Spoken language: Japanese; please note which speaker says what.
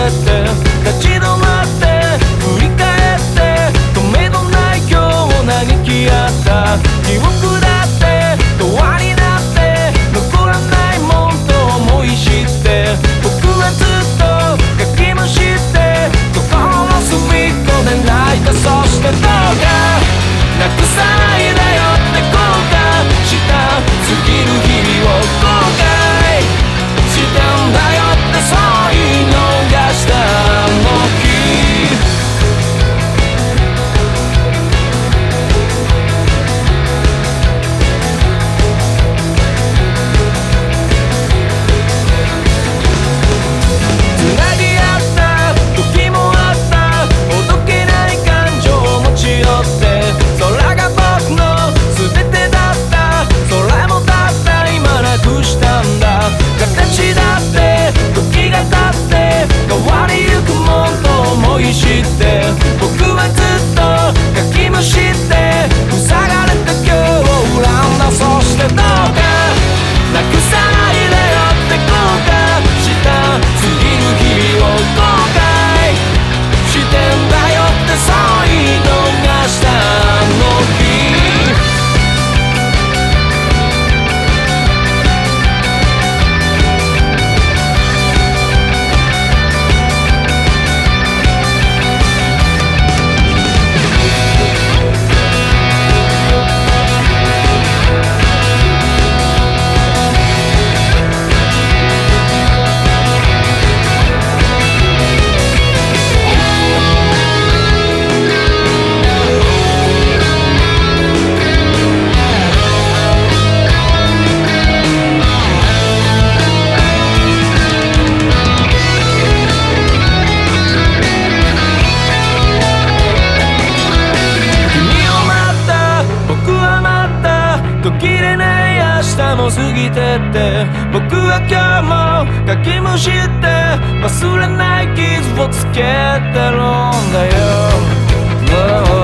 Speaker 1: れて立ち止まって振り返って止めのない今日を嘆き合った記憶だって永遠になって残らないもんと思い知って僕はずっとかきむしって心の隅っこで泣いた。そしてどうかなくさないでよって後悔した過ぎる日々を後悔してんだよってそう言い逃したあの日。繋ぎ合った時もあったほどけない感情を持ち寄って空が僕の全てだったそれもたった今なくしたんだ。形だって時が経って変わりゆくもんと思い知って僕はずっとかきむしって塞がれた今日を恨んだ。そしてどうかなくさないでよって後悔した過ぎる日々を後悔してんだよってそう言い逃したあの日。途切れない明日も過ぎてって僕は今日もかきむしって忘れない傷をつけてるんだよ。